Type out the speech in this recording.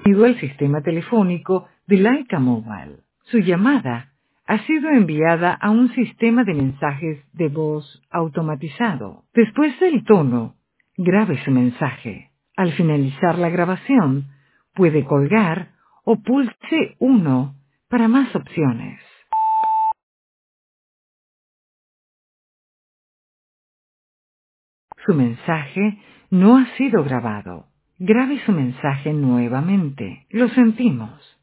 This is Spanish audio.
Bienvenido al sistema telefónico de Laika Mobile. Su llamada ha sido enviada a un sistema de mensajes de voz automatizado. Después del tono, grabe su mensaje. Al finalizar la grabación, puede colgar o pulse 1 para más opciones. Su mensaje no ha sido grabado. Grabe su mensaje nuevamente. Lo sentimos.